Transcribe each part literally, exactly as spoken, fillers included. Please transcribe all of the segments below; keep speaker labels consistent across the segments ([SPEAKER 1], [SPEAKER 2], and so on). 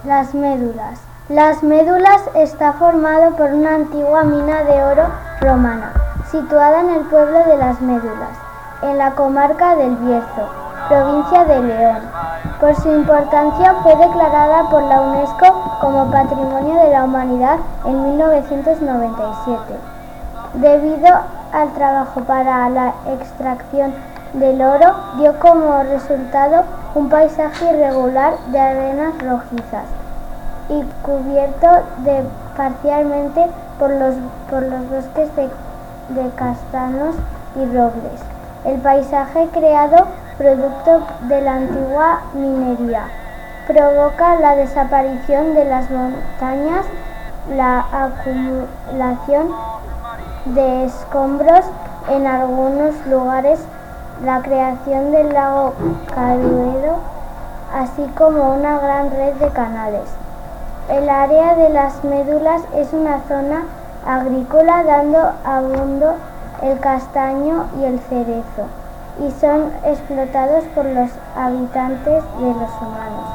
[SPEAKER 1] Las médulas. Las médulas está formado por una antigua mina de oro romana, situada en el pueblo de Las Médulas, en la comarca del Bierzo, provincia de León. Por su importancia fue declarada por la UNESCO como Patrimonio de la Humanidad en mil novecientos noventa y siete. Debido al trabajo para la extracción del oro, dio como resultado un paisaje irregular de arenas rojizas y cubierto de, parcialmente por los, por los bosques de, de castaños y robles. El paisaje creado, producto de la antigua minería, provoca la desaparición de las montañas, la acumulación de escombros en algunos lugares, la creación del lago Caruero, así como una gran red de canales. El área de Las Médulas es una zona agrícola, dando abundo el castaño y el cerezo, y son explotados por los habitantes de los humanos.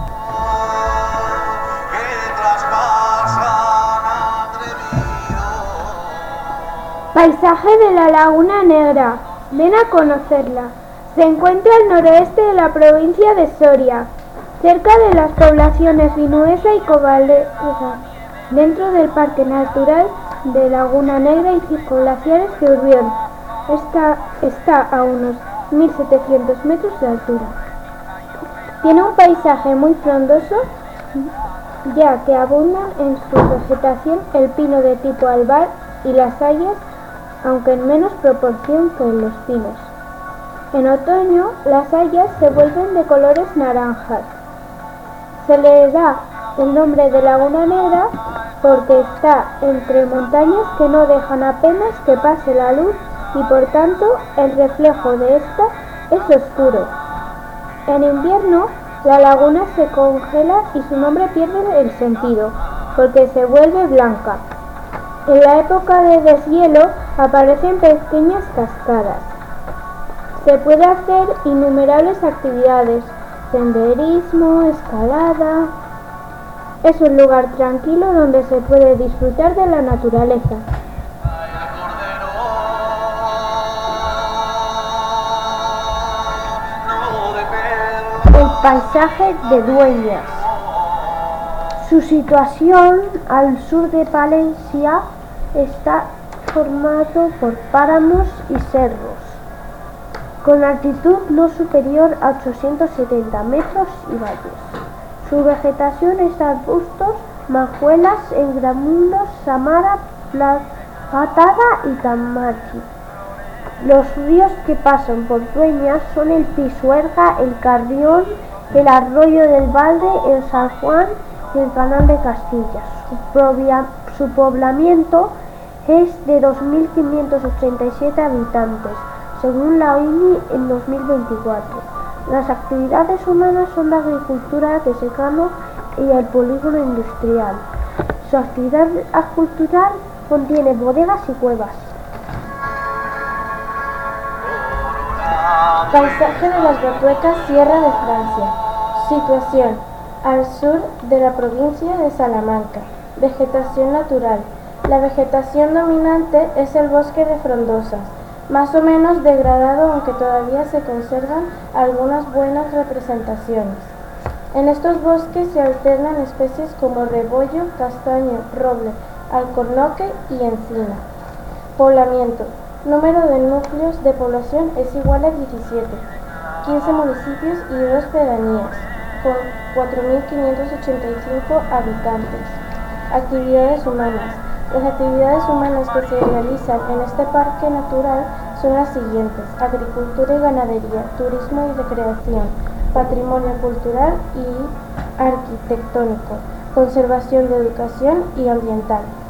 [SPEAKER 2] Paisaje de la Laguna Negra. Ven a conocerla. Se encuentra al noroeste de la provincia de Soria, cerca de las poblaciones Vinuesa y Covaleda, dentro del Parque Natural de Laguna Negra y Circunvalaciones de Urbión. Está, está a unos mil setecientos metros de altura. Tiene un paisaje muy frondoso, ya que abundan en su vegetación el pino de tipo albar y las hayas, aunque en menos proporción que los pinos. En otoño, las hayas se vuelven de colores naranjas. Se le da el nombre de Laguna Negra porque está entre montañas que no dejan apenas que pase la luz y por tanto el reflejo de esta es oscuro. En invierno, la laguna se congela y su nombre pierde el sentido porque se vuelve blanca. En la época de deshielo aparecen pequeñas cascadas. Se puede hacer innumerables actividades, senderismo, escalada. Es un lugar tranquilo donde se puede disfrutar de la naturaleza.
[SPEAKER 3] El paisaje de Dueñas. Su situación al sur de Palencia está formado por páramos y cerros, con altitud no superior a ochocientos setenta metros y valles. Su vegetación es de arbustos, majuelas, engramulos, samara, patada y tamaki. Los ríos que pasan por Dueñas son el Pisuerga, el Carrión, el Arroyo del Valde, el San Juan y el Canal de Castilla. Su, probia, su poblamiento es de dos mil quinientos ochenta y siete habitantes, según la O I N I en dos mil veinticuatro. Las actividades humanas son la agricultura de secano y el polígono industrial. Su actividad cultural contiene bodegas y cuevas.
[SPEAKER 2] Paisaje de las Batuecas, Sierra de Francia. Situación: al sur de la provincia de Salamanca. Vegetación natural. La vegetación dominante es el bosque de frondosas, más o menos degradado, aunque todavía se conservan algunas buenas representaciones. En estos bosques se alternan especies como rebollo, castaño, roble, alcornoque y encina. Poblamiento. Número de núcleos de población es igual a diecisiete, quince municipios y dos pedanías, con cuatro mil quinientos ochenta y cinco habitantes. Actividades humanas. Las actividades humanas que se realizan en este parque natural son las siguientes: agricultura y ganadería, turismo y recreación, patrimonio cultural y arquitectónico, conservación de educación y ambiental.